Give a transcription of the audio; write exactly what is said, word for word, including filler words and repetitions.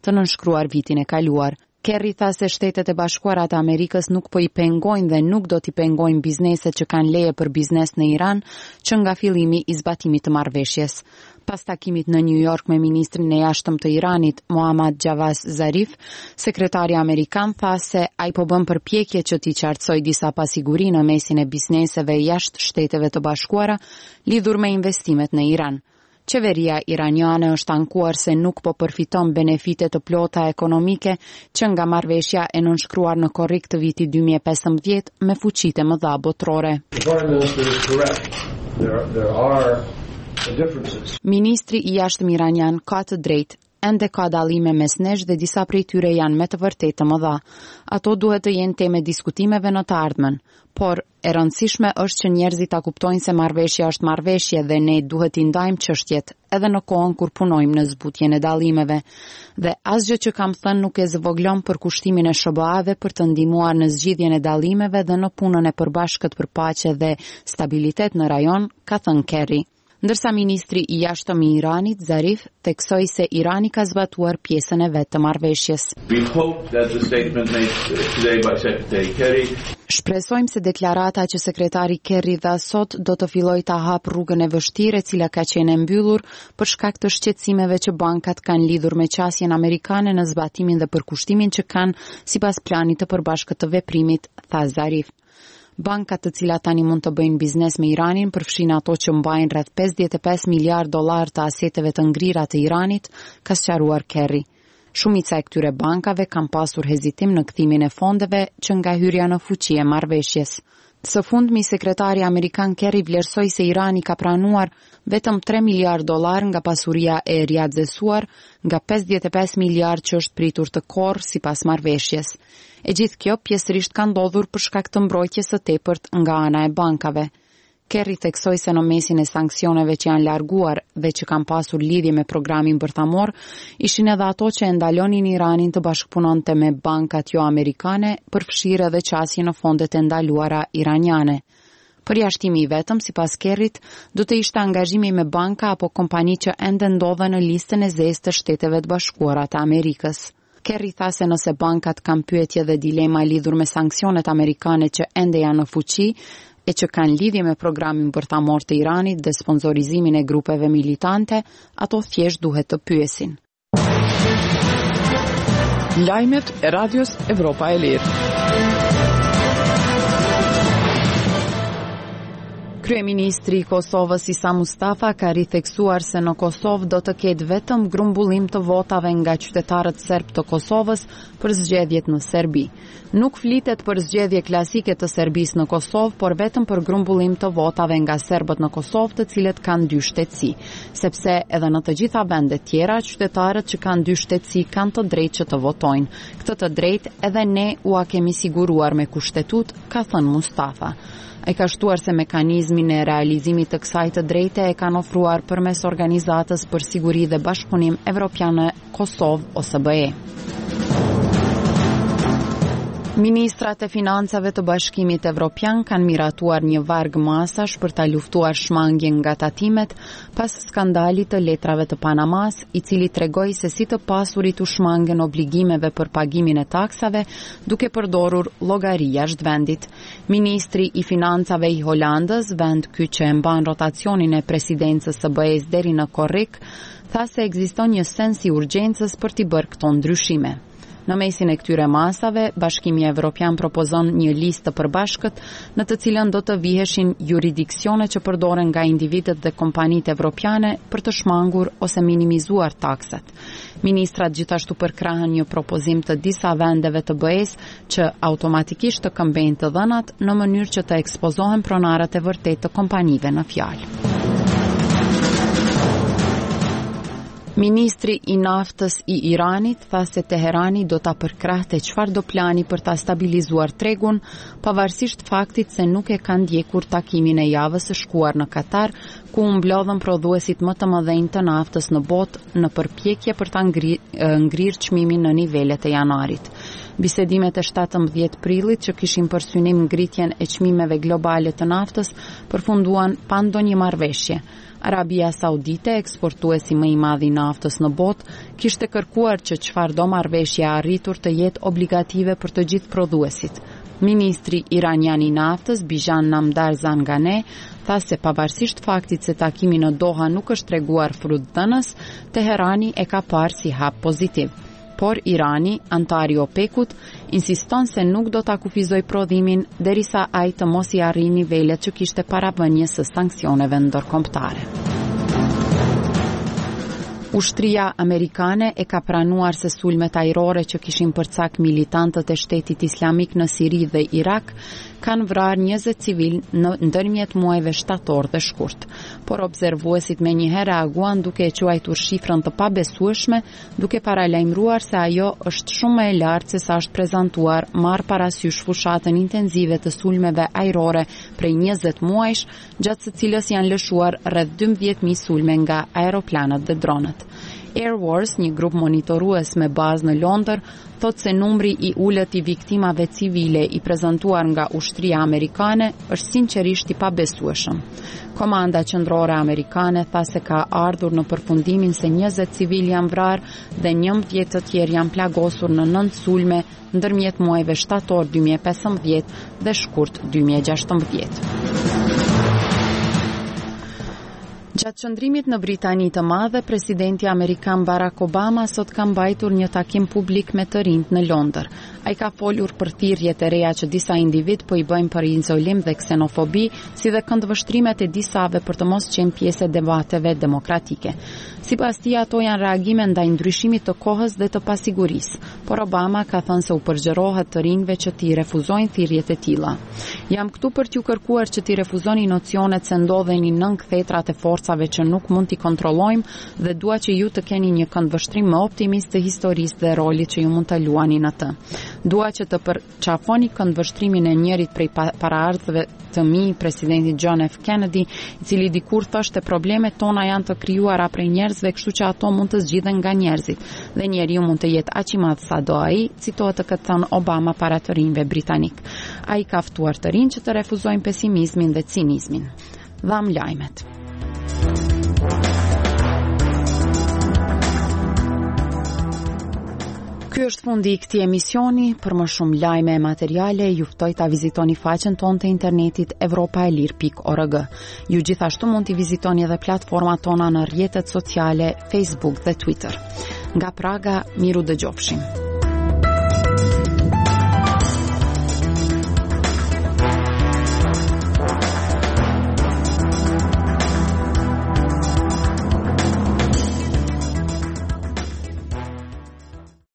të nënshkruar vitin e kaluar. Kerry tha se Shtetet e Bashkuara të Amerikës nuk po i pengojnë dhe nuk do t'i pengojnë bizneset që kanë leje për biznes në Iran që nga fillimi i zbatimit të marrëveshjes. Pas takimit në New York me ministrin e jashtëm të Iranit, Mohammad Javad Zarif, sekretari amerikan tha se ai po bën përpjekje që t'i qartësoj disa pasiguri në mesin e bizneseve jashtë Shteteve të Bashkuara lidhur me investimet në Iran. Qeveria iraniane është ankuar se nuk po përfiton benefite të plota ekonomike që nga marrëveshja e nënshkruar në korrik të vitit dy mijë e pesëmbëdhjetë me fuqitë më dha botërore. Ministri i jashtëm iranian ka të drejtë. Ende ka dallime mes nesh dhe disa prej tyre janë me të vërtetë të mëdha. Ato duhet të jenë teme diskutimeve në të ardhmen, por e rëndësishme është që njerëzit ta kuptojnë se marrëveshja është marrëveshje dhe ne duhet t'i ndajmë çështjet edhe në kohën kur punojmë në zbutjen e dallimeve. Dhe asgjë që kam thënë nuk e zëvoglon për kushtimin e S B A-ve për të ndihmuar në zgjidhjen e dallimeve dhe në punën e përbashkët për paqe dhe stabilitet në rajon, ka thënë Kerry. Ndërsa ministri i jashtëm i Iranit, Zarif, theksoi se Irani ka zbatuar pjesën e vet të marrëveshjes. Shpresojmë se deklarata që sekretari Kerry dha sot do të fillojë ta hapë rrugën e vështirë e cila ka qenë e mbyllur për shkak të shqetësimeve që bankat kanë lidhur me qasjen amerikane në zbatimin dhe përkushtimin që kanë sipas planit të përbashkët të veprimit, tha Zarif. Bankat të cilat tani mund të bëjnë biznes me Iranin përfshin ato që mbajnë rreth pesëdhjetë e pesë miliardë dollar të aseteve të ngrira të Iranit, ka sqaruar Kerry. Shumica e këtyre bankave kanë pasur hezitim në kthimin e fondeve që nga hyrja në fuqi e marrëveshjes. Së fundmi, sekretari amerikan Kerry vlerësoi se Irani ka pranuar vetëm tre miliardë dollar nga pasuria e riadzësuar nga pesëdhjetë e pesë miliardë që është pritur të korrë sipas marrëveshjes. E gjithë kjo pjesërisht ka ndodhur për shkak të mbrojtjes së tepërt nga ana e bankave. Kerry theksoi se në mesin e sanksioneve që janë larguar dhe që kanë pasur lidhje me programin bërthamor, ishin edhe ato që e ndalonin Iranin të bashkëpunonte me bankat jo amerikane, përfshirë edhe qasje në fondet e ndaluara iraniane. Përjashtimi i vetëm, sipas Kerrit, do të ishte angazhimi me banka apo kompani që ende ndodhen në listën e zezë të Shteteve të Bashkuara të Amerikës. Kerry tha se nëse bankat kanë pyetje dhe dilema lidhur me sanksionet amerikane që ende janë në fuqi e që kanë lidhje me programin bërthamor të Iranit dhe sponsorizimin e grupeve militante, ato thjesht duhet të pyesin. Lajmet e Radios Evropa e Lirë. Kryeministri i Kosovës Isa Mustafa ka ritheksuar se në Kosovë do të ketë vetëm grumbullim të votave nga qytetarët serb të Kosovës për zgjedhjet në Serbi. Nuk flitet për zgjedhje klasike të Serbisë në Kosovë, por vetëm për grumbullim të votave nga serbët në Kosovë, të cilët kanë dy shtetësi, sepse edhe në të gjitha vendet tjera qytetarët që kanë dy shtetësi kanë të drejtë që të votojnë. Këtë të drejtë edhe ne ua kemi siguruar me kushtetut, ka thënë Mustafa. Ai ka shtuar se mekanizmin e realizimit të kësaj të drejte e kanë ofruar përmes Organizatës për Siguri dhe Bashkëpunim Evropiane Kosovë O S B E. Ministrat e financave të Bashkimit Evropian kanë miratuar një varg masash për ta luftuar shmangjen nga tatimet pas skandalit të letrave të Panamas, i cili tregoi se si të pasurit u shmangen obligimeve për pagimin e taksave duke përdorur llogari jashtë vendit. Ministri i financave i Holandës, vend ky që e mban rotacionin e presidencës së B E-s deri në korrik, tha se ekziston një sens i urgjencës për t'i bërë këto ndryshime. Në mesin e këtyre masave, Bashkimi Evropian propozon një listë të përbashkët në të cilën do të viheshin juridiksione që përdoren nga individët dhe kompanitë evropiane për të shmangur ose minimizuar taksat. Ministrat gjithashtu përkrahen një propozim të disa vendeve të B E-s që automatikisht të këmbejnë të dhënat në mënyrë që të ekspozohen pronarët e vërtet të kompanive në fjalë. Ministri i naftës i Iranit tha se Teherani do ta përkrahte çfarë do plani për ta stabilizuar tregun, pavarësisht faktit se nuk e kanë ndjekur takimin e javës së shkuar në Katar, ku u mblodhën prodhuesit më të mëdhenj të naftës në botë në përpjekje për ta ngrirë ngrir çmimin në nivelet e janarit. Bisedimet e shtatëmbëdhjetë prillit që kishin për synim ngritjen e çmimeve globale të naftës përfunduan pa ndonjë marrëveshje. Arabia Saudite, eksportuesi më i madh i naftës në botë, kishte kërkuar që çfarëdo marrëveshje e arritur të jetë obligative për të gjithë prodhuesit. Ministri iranian i naftës, Bijan Namdar Zanganeh, tha se pavarësisht faktit se takimi në Doha nuk është treguar frutdhënës, Teherani e ka parë si hap pozitiv. Por Irani, antari i OPEC-ut, insiston se nuk do ta kufizoj prodhimin derisa ai të mos i arrijë nivelet që kishte para vënies së sanksioneve ndërkombëtare. Ushtria amerikane e ka pranuar se sulmet ajrore që kishin përcak militantët e shtetit islamik në Siri dhe Irak kanë vrarë njëzet civil në ndërmjet muajve shtator dhe shkurt. Por observuesit me njëherë reaguan duke e quajtur shifrën të pabesueshme, duke paralajmëruar se ajo është shumë më e lartë se sa është prezantuar, marr parasysh fushatën intenzive të sulmeve ajrore prej njëzet muajsh, gjatë së cilës janë lëshuar rreth dymbëdhjetë mijë sulme nga aeroplanët dhe dronët. Air Wars, një grup monitorues me bazë në Londër, thot se numri i ulët i viktimave civile i prezantuar nga ushtria amerikane është sinqerisht i pabesueshëm. Komanda qendrore amerikane tha se ka ardhur në përfundimin se njëzet civil janë vrarë dhe njëmbëdhjetë të tjerë janë plagosur në nëntë sulme ndërmjet muajve shtator dy mijë e pesëmbëdhjetë dhe shkurt dy mijë e gjashtëmbëdhjetë. Gjatë qëndrimit në Britani të Madhe, presidenti amerikan Barack Obama sot ka mbajtur një takim publik me të rinjt në Londër. Ai ka folur për thirrjet e reja që disa individ po i bëjnë për izolim dhe ksenofobi, si dhe këndvështrimet e disave për të mos qenë pjesë e debateve demokratike. Sipas tij, ato janë reagime ndaj ndryshimit të kohës dhe të pasigurisë, por Obama ka thënë se u përgjërohet të rinjve që t'i refuzojnë thirrjet e tilla. Jam këtu për t'ju kërkuar që t'i refuzoni nocionet se ndodheni nën kthetrat e forcave që nuk mund t'i kontrollojmë dhe dua që ju të keni një këndvështrim më optimist të historisë dhe rolit që ju mund të luani në të. Dua që të përqafoni këndvështrimin e njërit prej paraardhëve të mi, presidenti John F. Kennedy, i cili dikur thoshte problemet tona janë të krijuara prej njerëzve, kështu që ato mund të zgjidhen nga njerëzit dhe njeriu mund të jetë aq i madh sa do ai, citohet të këtë thënë Obama para të rinjve britanik. Ai ka ftuar të rinj që të refuzojnë pesimizmin dhe cinizmin. Dham lajmet. Ky është fundi i këtij emisioni. Për më shumë lajme e materiale, ju ftoj ta vizitoni faqen tonë të internetit evropaelir pikë org. Ju gjithashtu mund t'i vizitoni edhe platformat tona në rrjetet sociale Facebook dhe Twitter. Nga Praga, miru dëgjofshim.